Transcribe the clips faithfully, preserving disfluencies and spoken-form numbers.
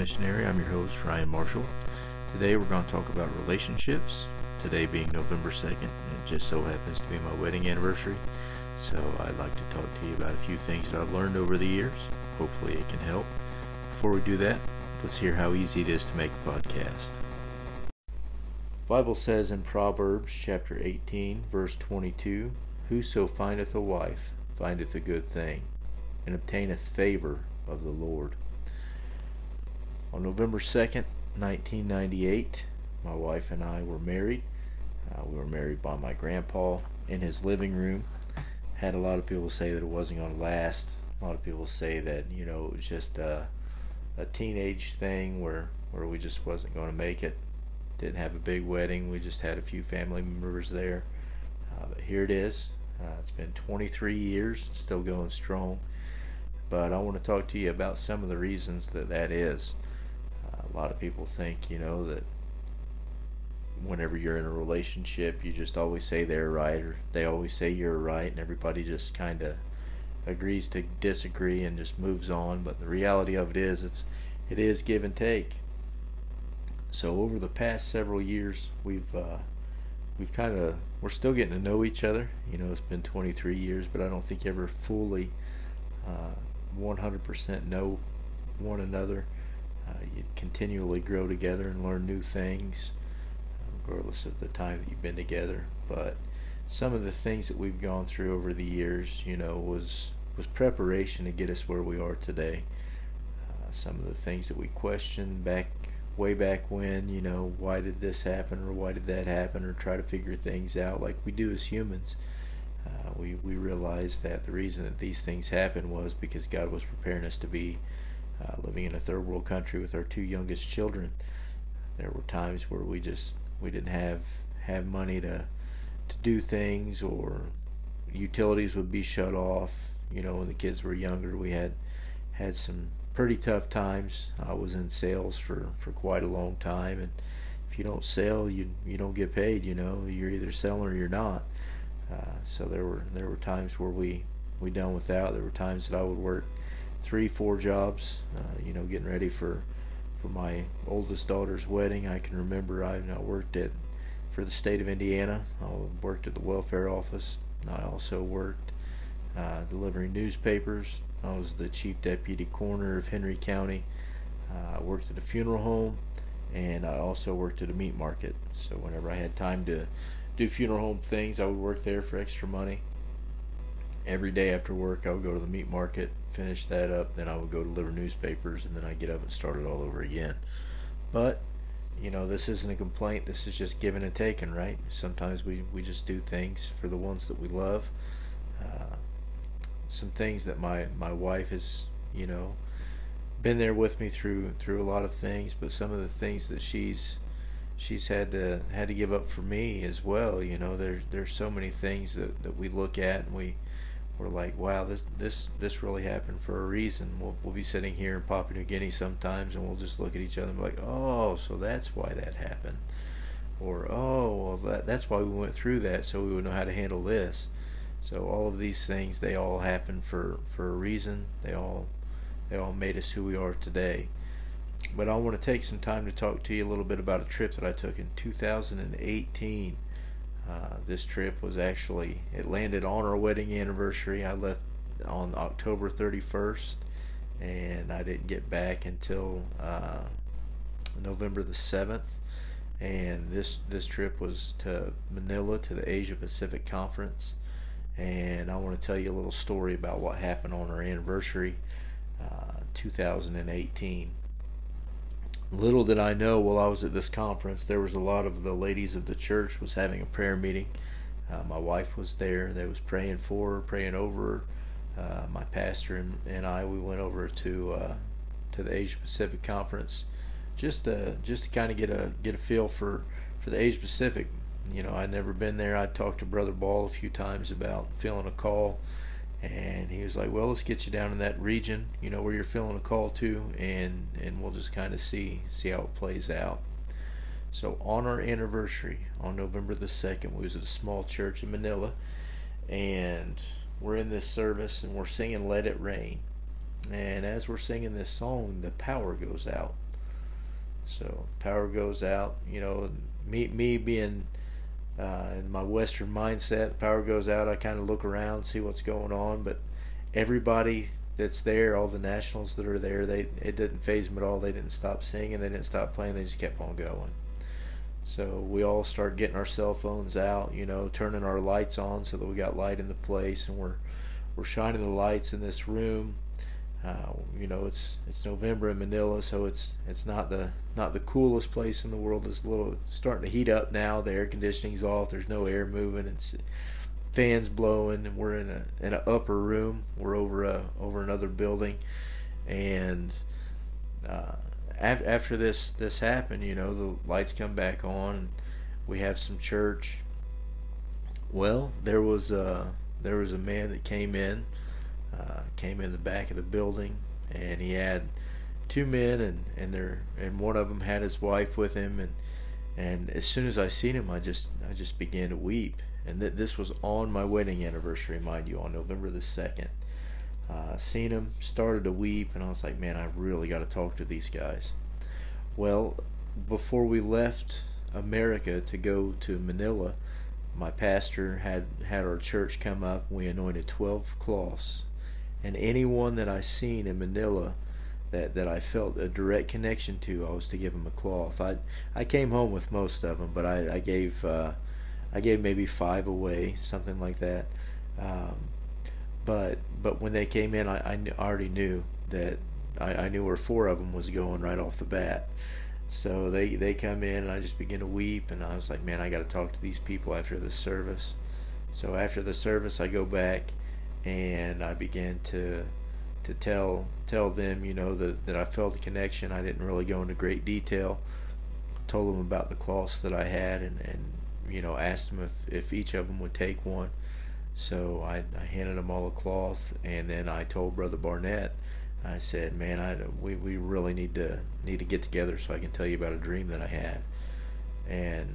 Missionary. I'm your host, Ryan Marshall. Today we're going to talk about relationships, today being November second. It just so happens to be my wedding anniversary, so I'd like to talk to you about a few things that I've learned over the years. Hopefully it can help. Before we do that, let's hear how easy it is to make a podcast. The Bible says in Proverbs chapter eighteen, verse twenty-two, "Whoso findeth a wife findeth a good thing, and obtaineth favor of the Lord." On November second, nineteen ninety-eight, my wife and I were married. Uh, we were married by my grandpa in his living room. Had a lot of people say that it wasn't going to last. A lot of people say that, you know, it was just a, a teenage thing where, where we just wasn't going to make it. Didn't have a big wedding. We just had a few family members there. Uh, but here it is. Uh, it's been twenty-three years, still going strong. But I want to talk to you about some of the reasons that that is. Uh, a lot of people think, you know, that whenever you're in a relationship, you just always say they're right, or they always say you're right, and everybody just kind of agrees to disagree and just moves on. But the reality of it is, it's it is give and take. So over the past several years, we've uh, we've kind of we're still getting to know each other. You know, it's been twenty-three years, but I don't think ever fully uh, one hundred percent know one another. Uh, you continually grow together and learn new things, regardless of the time that you've been together. But some of the things that we've gone through over the years, you know, was was preparation to get us where we are today. Uh, some of the things that we questioned back way back when, you know, why did this happen or why did that happen, or try to figure things out like we do as humans. Uh, we, we realized that the reason that these things happened was because God was preparing us to be uh, living in a third world country with our two youngest children. There were times where we just we didn't have have money to to do things, or utilities would be shut off. You know, when the kids were younger, we had had some pretty tough times. I was in sales for, for quite a long time, and if you don't sell, you you don't get paid. You know, you're either selling or you're not. Uh, so there were there were times where we we done without. There were times that I would work three, four jobs. Uh, you know, getting ready for for my oldest daughter's wedding. I can remember I, I worked at for the state of Indiana. I worked at the welfare office. I also worked uh, delivering newspapers. I was the chief deputy coroner of Henry County. Uh, I worked at a funeral home, and I also worked at a meat market. So whenever I had time to do funeral home things, I would work there for extra money. Every day after work, I would go to the meat market, finish that up, then I would go deliver newspapers, and then I'd get up and start it all over again. But, you know, this isn't a complaint. This is just giving and taking, right? Sometimes we, we just do things for the ones that we love. Uh, some things that my, my wife has, you know, been there with me through through a lot of things, but some of the things that she's she's had to had to give up for me as well. You know, there's there's so many things that, that we look at and we we're like, wow, this this this really happened for a reason. We'll we'll be sitting here in Papua New Guinea sometimes, and we'll just look at each other and be like, oh, so that's why that happened, or oh, well, that that's why we went through that, so we would know how to handle this. So all of these things, they all happen for for a reason. They all they all made us who we are today. But I want to take some time to talk to you a little bit about a trip that I took in two thousand eighteen. Uh, this trip was actually, it landed on our wedding anniversary. I left on October thirty-first, and I didn't get back until uh, November the seventh. And this this trip was to Manila, to the Asia Pacific Conference. And I want to tell you a little story about what happened on our anniversary, uh, two thousand eighteen. Little did I know, while I was at this conference, there was a lot of the ladies of the church was having a prayer meeting. Uh, my wife was there. They was praying for her, praying over her. Uh, my pastor and, and I, we went over to uh, to the Asia Pacific Conference, just to just to kind of get a get a feel for for the Asia Pacific. You know, I'd never been there. I'd talked to Brother Ball a few times about feeling a call, and he was like, well, let's get you down in that region, you know, where you're feeling a call to, and and we'll just kind of see see how it plays out. So on our anniversary, on November the second, we was at a small church in Manila, and we're in this service, and we're singing Let It Rain. And as we're singing this song, the power goes out. So power goes out. You know, me me being uh, in my Western mindset, power goes out. I kind of look around, see what's going on, but everybody that's there, all the nationals that are there, they it didn't phase them at all. They didn't stop singing. They didn't stop playing. They just kept on going. So we all start getting our cell phones out, you know, turning our lights on so that we got light in the place, and we're we're shining the lights in this room. Uh, you know, it's it's November in Manila, so it's it's not the not the coolest place in the world. It's a little starting to heat up now. The air conditioning's off. There's no air moving. It's fans blowing, and we're in a in an upper room. We're over a over another building, and uh, af- after this this happened, you know, the lights come back on, and we have some church. Well, there was a there was a man that came in. Uh, came in the back of the building, and he had two men, and and their and one of them had his wife with him, and and as soon as I seen him, I just I just began to weep. And th- this was on my wedding anniversary, mind you, on November the second. Uh, seen him, started to weep, and I was like, man, I really got to talk to these guys. Well, before we left America to go to Manila, my pastor had had our church come up. We anointed twelve cloths. And anyone that I seen in Manila that, that I felt a direct connection to, I was to give them a cloth. I I came home with most of them, but I I gave uh, I gave maybe five away, something like that. Um, but but when they came in, I, I already knew that I, I knew where four of them was going right off the bat. So they they come in, and I just begin to weep, and I was like, man, I got to talk to these people after this service. So after the service, I go back, and I began to to tell tell them, you know, that, that I felt the connection. I didn't really go into great detail. Told them about the cloths that I had, and, and you know, asked them if, if each of them would take one. So I, I handed them all a cloth, and then I told Brother Barnett, I said, man, I, we, we really need to need to get together so I can tell you about a dream that I had. And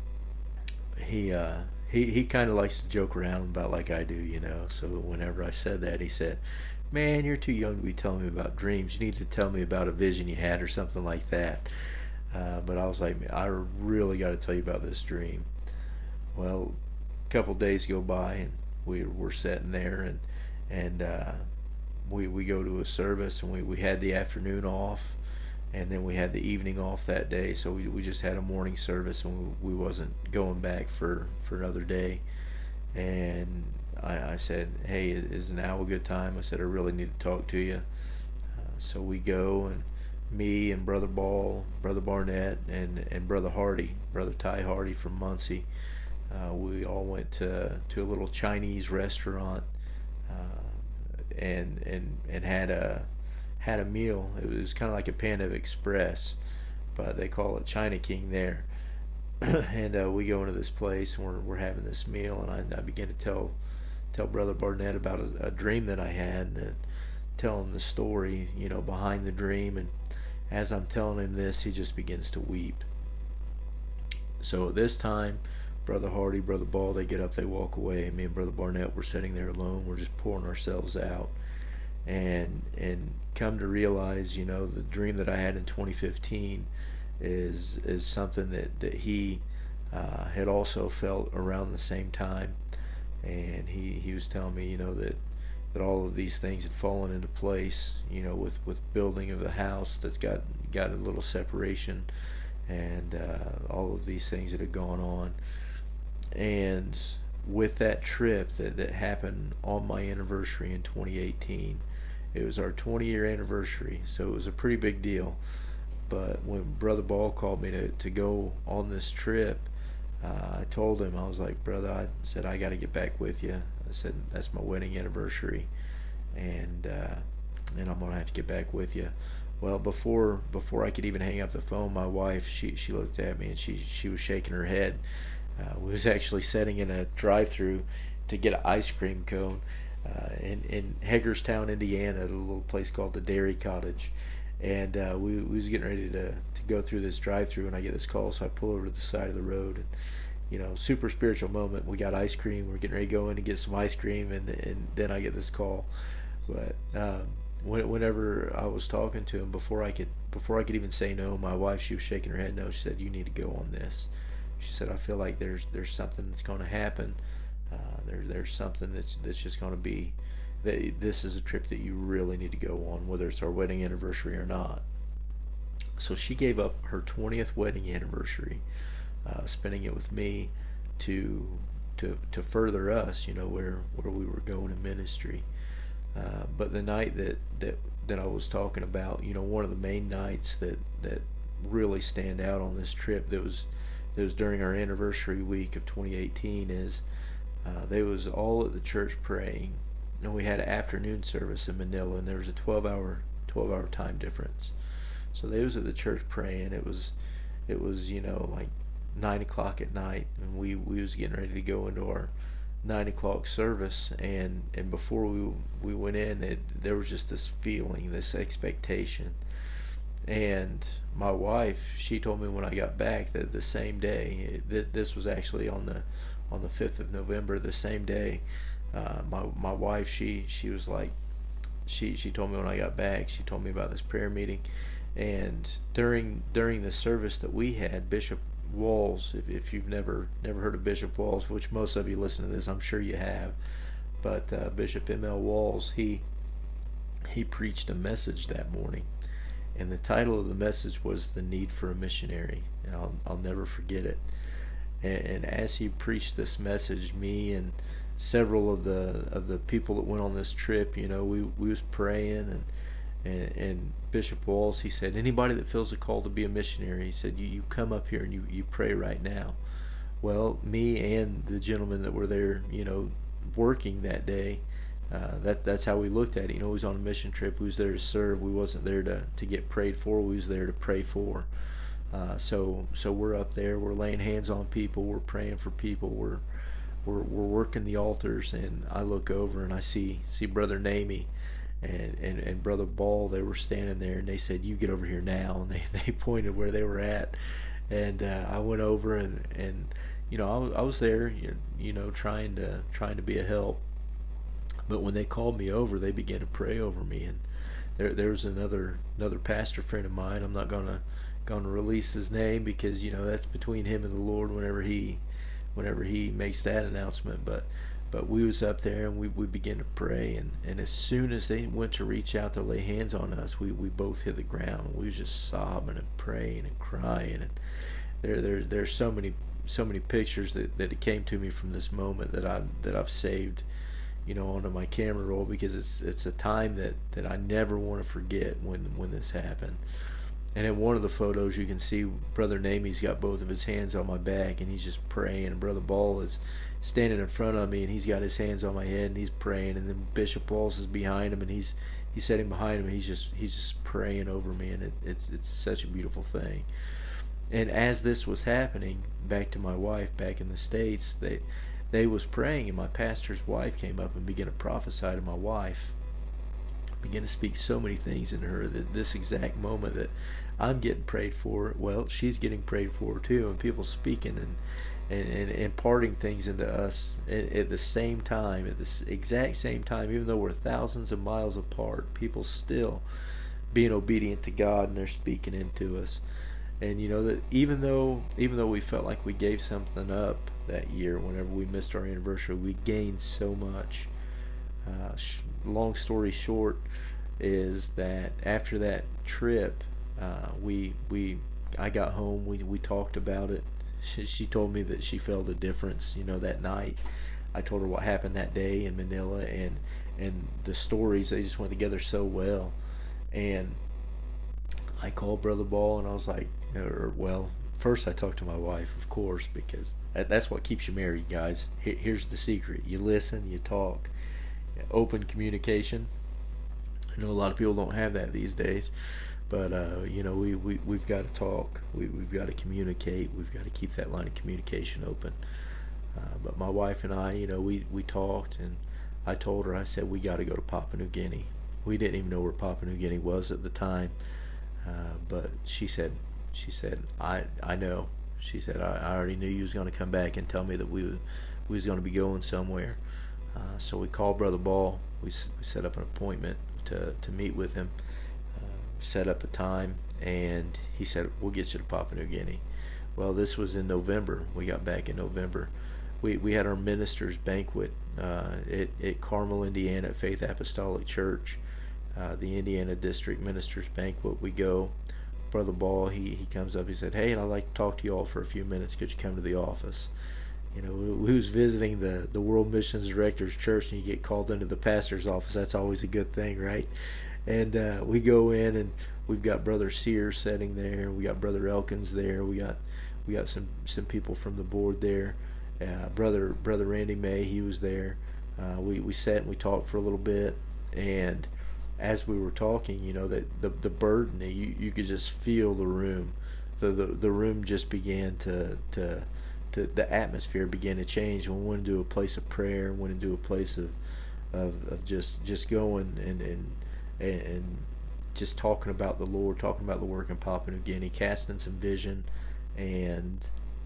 he uh, he he kind of likes to joke around about like I do, you know. So whenever I said that, he said, man, you're too young to be telling me about dreams. You need to tell me about a vision you had or something like that. Uh, but I was like, I really got to tell you about this dream. Well, a couple days go by, and we we're sitting there, and and uh, we we go to a service, and we, we had the afternoon off, and then we had the evening off that day. So we we just had a morning service, and we, we wasn't going back for, for another day. And I, I said, hey, is now a good time? I said, I really need to talk to you. Uh, so we go, and me and Brother Ball, Brother Barnett, and, and Brother Hardy, Brother Ty Hardy from Muncie, uh, we all went to to a little Chinese restaurant, uh, and and and had a had a meal. It was kind of like a Panda Express, but they call it China King there. And uh, we go into this place, and we're we're having this meal, and I, I began to tell tell Brother Barnett about a, a dream that I had, and tell him the story, you know, behind the dream. And as I'm telling him this, he just begins to weep. So at this time, Brother Hardy, Brother Ball, they get up, they walk away, and me and Brother Barnett, we're sitting there alone. We're just pouring ourselves out, and and come to realize, you know, the dream that I had in twenty fifteen is is something that that he uh, had also felt around the same time. And he he was telling me, you know, that that all of these things had fallen into place, you know, with with building of the house that's got got a little separation, and uh, all of these things that had gone on. And with that trip that, that happened on my anniversary in twenty eighteen, it was our twenty year anniversary, so it was a pretty big deal. But when Brother Ball called me to, to go on this trip, uh, I told him, I was like, brother, I said, I got to get back with you. I said, that's my wedding anniversary, and uh, and I'm gonna have to get back with you. Well, before before I could even hang up the phone, my wife, she she looked at me, and she she was shaking her head. Uh, we was actually sitting in a drive-through to get an ice cream cone uh, in in Hagerstown, Indiana, at a little place called the Dairy Cottage, and uh, we, we was getting ready to to go through this drive-through, and I get this call, so I pull over to the side of the road, and you know, super spiritual moment. We got ice cream. We're getting ready to go in and get some ice cream, and and then I get this call. But um, whenever I was talking to him, before I could before I could even say no, my wife, she was shaking her head no. She said, "You need to go on this." She said, "I feel like there's there's something that's going to happen. Uh, there there's something that's that's just going to be that this is a trip that you really need to go on, whether it's our wedding anniversary or not." So she gave up her twentieth wedding anniversary, uh, spending it with me, to to to further us, you know, where where we were going in ministry. Uh, but the night that, that that I was talking about, you know, one of the main nights that, that really stand out on this trip that was that was during our anniversary week of twenty eighteen is uh, they was all at the church praying, and we had an afternoon service in Manila, and there was a twelve hour twelve hour time difference. So they was at the church praying. It was it was you know like nine o'clock at night, and we we was getting ready to go into our nine o'clock service, and and before we we went in, it there was just this feeling, this expectation. And my wife, she told me when I got back that the same day, that this was actually on the on the fifth of November, the same day, uh, my my wife, she she was like, she she told me when I got back, she told me about this prayer meeting. And during during the service that we had, Bishop Walls, if, if you've never never heard of Bishop Walls, which most of you listen to this, I'm sure you have, but uh, Bishop M L Walls, he he preached a message that morning, and the title of the message was "The Need for a Missionary," and I'll I'll never forget it. And, and as he preached this message, me and several of the of the people that went on this trip, you know, we we was praying, and and, and Bishop Walls, he said, anybody that feels a call to be a missionary, he said, you, you come up here and you, you pray right now. Well, me and the gentlemen that were there, you know, working that day, uh, that that's how we looked at it. You know, we was on a mission trip. We was there to serve. We wasn't there to, to get prayed for. We was there to pray for. Uh, so so we're up there. We're laying hands on people. We're praying for people. We're we're we're working the altars. And I look over and I see see Brother Nami and, and, and Brother Ball. They were standing there, and they said, "You get over here now." And they, they pointed where they were at, and uh, I went over, and, and you know I was, I was there, you, you know, trying to trying to be a help. But when they called me over, they began to pray over me, and there there was another another pastor friend of mine. I'm not gonna gonna release his name because you know that's between him and the Lord whenever he whenever he makes that announcement. But but we was up there, and we, we began to pray, and, and as soon as they went to reach out to lay hands on us, we, we both hit the ground. We was just sobbing and praying and crying, and there there there's so many so many pictures that, that it came to me from this moment that I that I've saved, you know, onto my camera roll, because it's it's a time that, that I never want to forget when when this happened. And in one of the photos, you can see Brother Nami's got both of his hands on my back, and he's just praying. And Brother Ball is standing in front of me, and he's got his hands on my head, and he's praying. And then Bishop Walls is behind him, and he's he's sitting behind him, and he's just he's just praying over me, and it, it's it's such a beautiful thing. And as this was happening, back to my wife back in the States, they they was praying, and my pastor's wife came up and began to prophesy to my wife, began to speak so many things into her, that this exact moment that I'm getting prayed for, well, she's getting prayed for too, and people speaking and and, and imparting things into us at, at the same time, at the exact same time, even though we're thousands of miles apart, people still being obedient to God, and they're speaking into us. And you know that even though even though we felt like we gave something up that year, whenever we missed our anniversary, we gained so much. Uh, sh- long story short is that after that trip, uh, we we I got home. We we talked about it. She, she told me that she felt a difference, you know, that night. I told her what happened that day in Manila, and and the stories, they just went together so well. And I called Brother Ball, and I was like, or well, first I talked to my wife, of course, because that, that's what keeps you married, guys. Here, here's the secret: you listen, you talk, open communication. I know a lot of people don't have that these days, but uh, you know, we, we we've got to talk, we we've got to communicate, we've got to keep that line of communication open. Uh, but my wife and I, you know, we we talked, and I told her, I said, we got to go to Papua New Guinea. We didn't even know where Papua New Guinea was at the time, uh, but she said, she said, I I know. She said, I, I already knew you was going to come back and tell me that we was, we was going to be going somewhere. Uh, so we called Brother Ball. We, we set up an appointment to, to meet with him, uh, set up a time, and he said, we'll get you to Papua New Guinea. Well, this was in November. We got back in November. We, we had our ministers banquet uh, at, at Carmel, Indiana, at Faith Apostolic Church, uh, the Indiana District Ministers Banquet. We go. Brother Ball, he, he comes up, he said, hey, I'd like to talk to you all for a few minutes. Could you come to the office? You know, who's visiting the, the World Missions Directors Church and you get called into the pastor's office? That's always a good thing, right? And uh, we go in, and we've got Brother Sears sitting there. We got Brother Elkins there. We got we got some, some people from the board there. Uh, brother Brother Randy May, he was there. Uh, we, we sat and we talked for a little bit. And as we were talking, you know, that the, the burden, you, you could just feel the room. The, the, the room just began to... to The, the atmosphere began to change. We went into a place of prayer, went into a place of of, of just just going and, and and just talking about the Lord, talking about the work in Papua New Guinea, casting some vision. And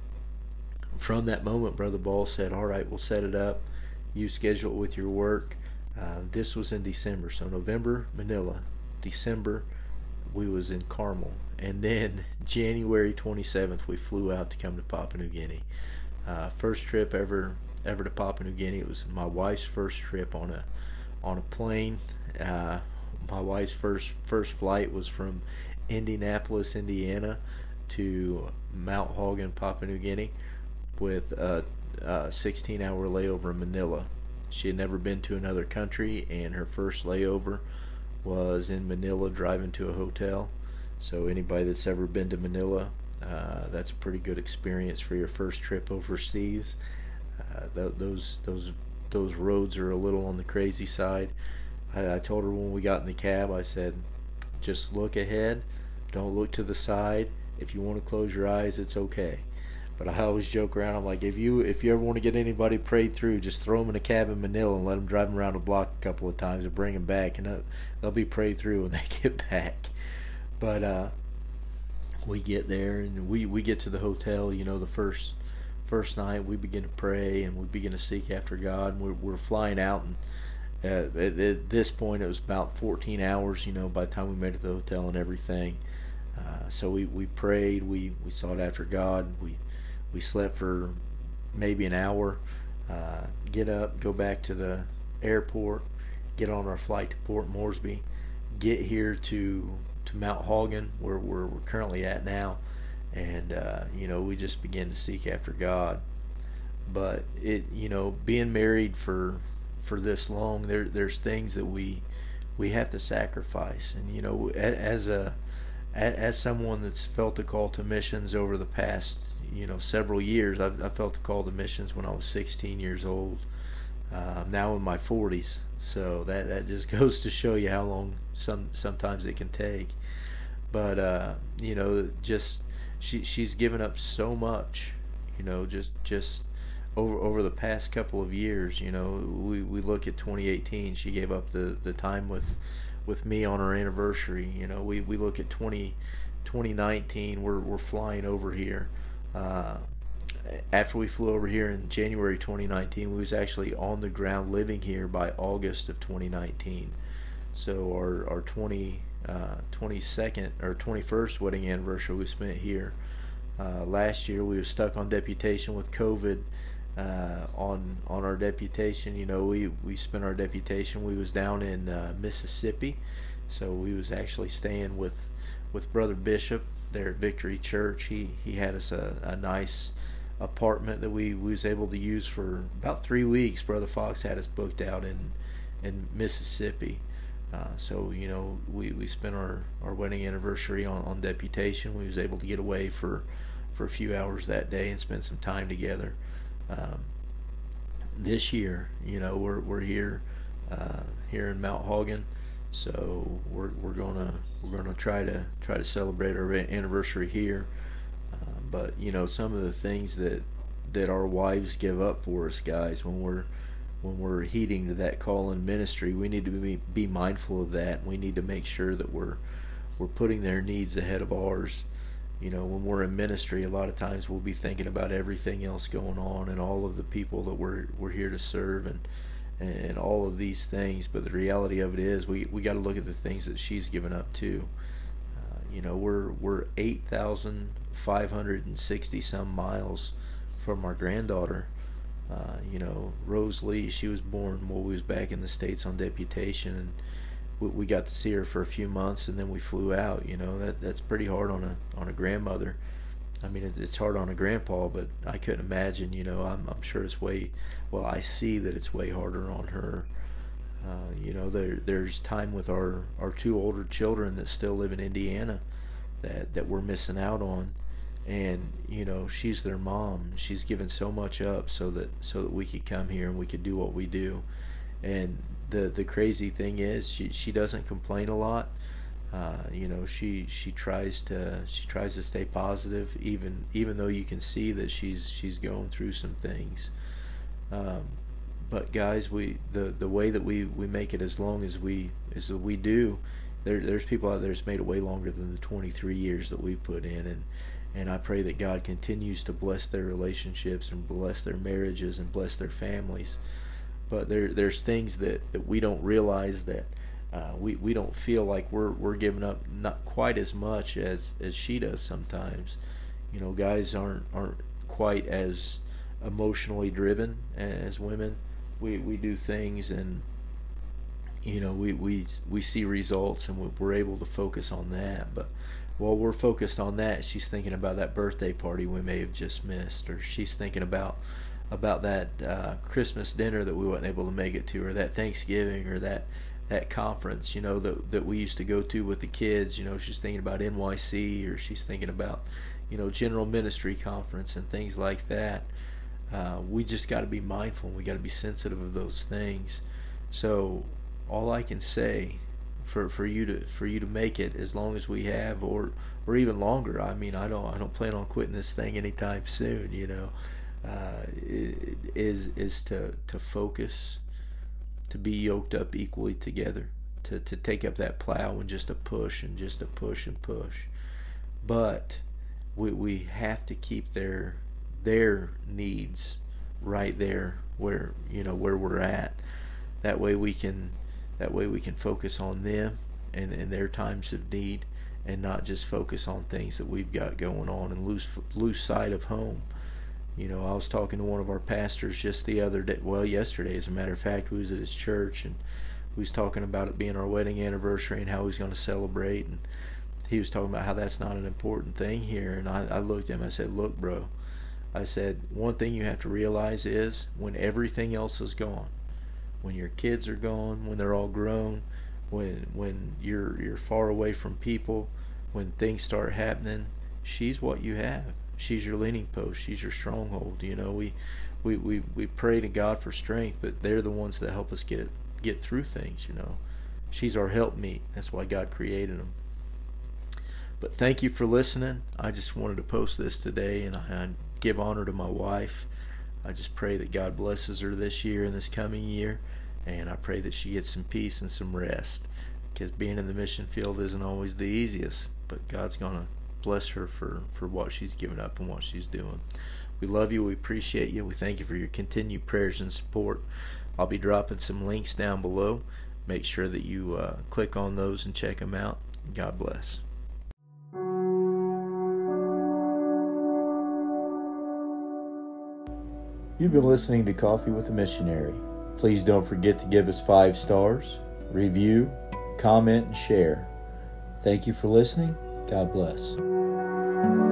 from that moment, Brother Ball said, all right, we'll set it up. You schedule it with your work. Uh, this was in December. So November, Manila. December, we was in Carmel. And then January twenty-seventh, we flew out to come to Papua New Guinea. Uh, first trip ever ever to Papua New Guinea. It was my wife's first trip on a on a plane. Uh, my wife's first first flight was from Indianapolis, Indiana, to Mount Hagen, Papua New Guinea, with a, a sixteen hour layover in Manila. She had never been to another country, and her first layover was in Manila, driving to a hotel. So anybody that's ever been to Manila, uh, that's a pretty good experience for your first trip overseas. Uh, th- those those those roads are a little on the crazy side. I, I told her when we got in the cab, I said, just look ahead, don't look to the side. If you want to close your eyes, it's okay. But I always joke around. I'm like, if you if you ever want to get anybody prayed through, just throw them in a cab in Manila and let them drive them around the block a couple of times and bring them back, and they'll, they'll be prayed through when they get back. But uh, we get there, and we, we get to the hotel. You know, the first first night we begin to pray, and we begin to seek after God. And we're, we're flying out, and uh, at, at this point it was about fourteen hours. You know, by the time we made it to the hotel and everything. Uh, so we, we prayed. We, we sought after God. We we slept for maybe an hour. Uh, get up, go back to the airport, get on our flight to Port Moresby, get here to. to Mount Hagen, where we're, we're currently at now, and uh, you know, we just begin to seek after God. But it, you know, being married for for this long, there there's things that we we have to sacrifice. And you know, as a as someone that's felt the call to missions over the past, you know, several years, I've, I felt the call to missions when I was sixteen years old. Uh, I'm now in my forties, so that that just goes to show you how long some sometimes it can take. But uh, you know, just she she's given up so much, you know, just just over over the past couple of years. You know, we we look at twenty eighteen. She gave up the the time with with me on our anniversary. You know, we we look at twenty nineteen. We're we're flying over here. Uh, After we flew over here in January twenty nineteen, we was actually on the ground living here by August of twenty nineteen. So our our twenty, uh, twenty-second or twenty-first wedding anniversary we spent here. Uh, last year we were stuck on deputation with COVID. Uh, on on our deputation, you know, we we spent our deputation. We was down in uh, Mississippi, so we was actually staying with with Brother Bishop there at Victory Church. He he had us a, a nice apartment that we, we was able to use for about three weeks. Brother Fox had us booked out in in Mississippi. Uh, so, you know, we, we spent our, our wedding anniversary on, on deputation. We was able to get away for, for a few hours that day and spend some time together. Um, this year, you know, we're we're here uh, here in Mount Hagen, so we're we're gonna we're gonna try to try to celebrate our anniversary here. But you know, some of the things that that our wives give up for us, guys, when we're when we're heeding to that call in ministry, we need to be be mindful of that. We need to make sure that we're we're putting their needs ahead of ours. You know, when we're in ministry, a lot of times we'll be thinking about everything else going on and all of the people that we're we're here to serve, and and all of these things. But the reality of it is, we, we got to look at the things that she's given up too. Uh, you know, we're we're eight thousand five hundred sixty some miles from our granddaughter. Uh, you know, Rose Lee, she was born while we was back in the States on deputation, and we, we got to see her for a few months, and then we flew out. You know, that that's pretty hard on a on a grandmother. I mean, it, it's hard on a grandpa, but I couldn't imagine. You know, I'm I'm sure it's way, well, I see that it's way harder on her. Uh, you know, there there's time with our our two older children that still live in Indiana that that we're missing out on. And you know, she's their mom. She's given so much up so that so that we could come here and we could do what we do. And the the crazy thing is, she she doesn't complain a lot. Uh, you know, she she tries to she tries to stay positive, even even though you can see that she's she's going through some things. Um, but guys, we the the way that we we make it as long as we as we do, there there's people out there that's made it way longer than the twenty-three years that we put in. And And I pray that God continues to bless their relationships and bless their marriages and bless their families. But there, there's things that, that we don't realize, that uh, we, we don't feel like we're we're giving up not quite as much as, as she does sometimes. You know, guys aren't aren't quite as emotionally driven as women. We we do things, and you know, we we we see results, and we're able to focus on that. But while we're focused on that, she's thinking about that birthday party we may have just missed, or she's thinking about about that uh, Christmas dinner that we weren't able to make it to, or that Thanksgiving, or that that conference, you know, that that we used to go to with the kids. You know, she's thinking about N Y C, or she's thinking about, you know, General Ministry Conference and things like that. Uh, we just got to be mindful, and we got to be sensitive of those things. So all I can say, for for you to for you to make it as long as we have, or or even longer. I mean, I don't I don't plan on quitting this thing anytime soon. You know, uh, is is to to focus, to be yoked up equally together, to to take up that plow and just to push and just to push and push. But we we have to keep their their needs right there where you know where we're at. That way we can. That way we can focus on them and, and their times of need, and not just focus on things that we've got going on and lose lose sight of home. You know, I was talking to one of our pastors just the other day, well, yesterday, as a matter of fact. We was at his church, and we was talking about it being our wedding anniversary and how he was going to celebrate. And he was talking about how that's not an important thing here. And I, I looked at him, I said, look, bro, I said, one thing you have to realize is, when everything else is gone, when your kids are gone, when they're all grown, when when you're you're far away from people, when things start happening, she's what you have. She's your leaning post. She's your stronghold. You know, we we, we, we pray to God for strength, but they're the ones that help us get get through things. You know, she's our helpmeet. That's why God created them. But thank you for listening. I just wanted to post this today, and I, I give honor to my wife. I just pray that God blesses her this year and this coming year, and I pray that she gets some peace and some rest, because being in the mission field isn't always the easiest, but God's going to bless her for, for what she's given up and what she's doing. We love you. We appreciate you. We thank you for your continued prayers and support. I'll be dropping some links down below. Make sure that you uh, click on those and check them out. God bless. You've been listening to Coffee with a Missionary. Please don't forget to give us five stars, review, comment, and share. Thank you for listening. God bless.